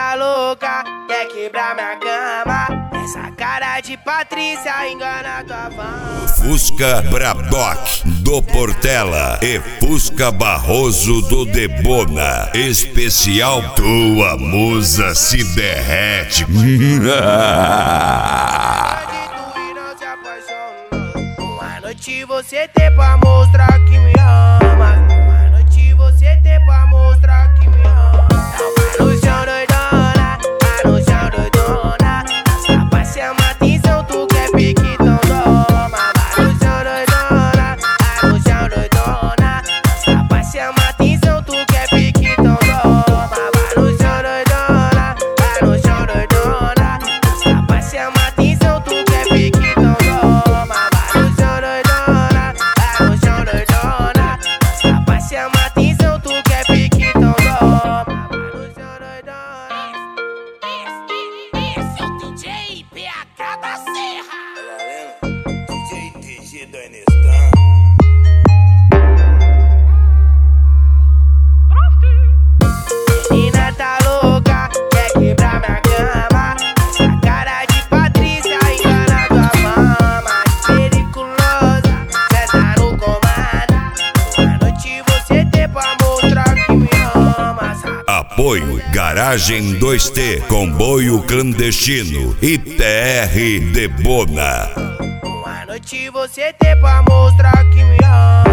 tá louca, quer quebrar minha cama. Essa cara de Patrícia engana tua fama. Fusca Bradock do Portela e Fusca Barroso do Debona. Especial Tua Musa Se Derrete. Uma noite você tem pra mostrar que me ama. Uma noite você tem pra mostrar que me ama. Vai no chão doidona, vai no chão doidona. Essa vai chamar atenção, tu quer pique, então toma. Vai no chão doidona, vai no chão doidona. Essa vai chamar atenção, tu quer pique, então toma. Vai no chão doidona, vai no chão doidona. Essa vai chamar atenção, tu quer pique, então toma. Vai no chão doidona, vai no chão doidona. Essa vai chamar atenção, tu quer pique, então toma. Vai no chão doidona. Esse é o DJ PH da Serra. DJ TG do Enestan. Menina tá louca, quer quebrar minha cama. Essa cara de Patrícia engana tua fama. Periculosa, cê tá no comando. Uma noite você tem pra mostrar que me ama, sabe? Apoio Garagem 2T, Comboio Clandestino e PR Debona. Uma noite você tem pra mostrar que me ama.